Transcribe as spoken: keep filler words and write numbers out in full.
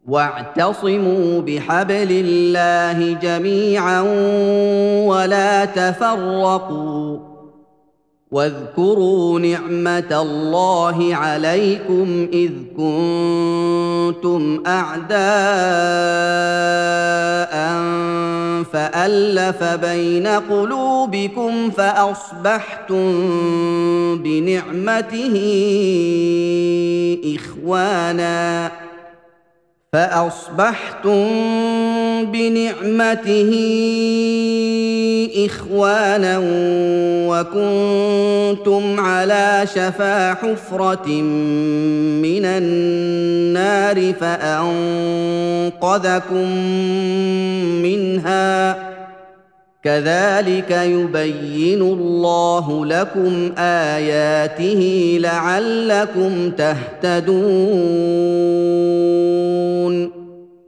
واعتصموا بحبل الله جميعا ولا تفرقوا واذكروا نعمه الله عليكم اذ كنتم اعداء فالف بين قلوبكم فاصبحتم بنعمته اخوانا فأصبحتم بنعمته إخوانا وكنتم على شفا حفرة من النار فأنقذكم منها كذلك يبين الله لكم آياته لعلكم تهتدون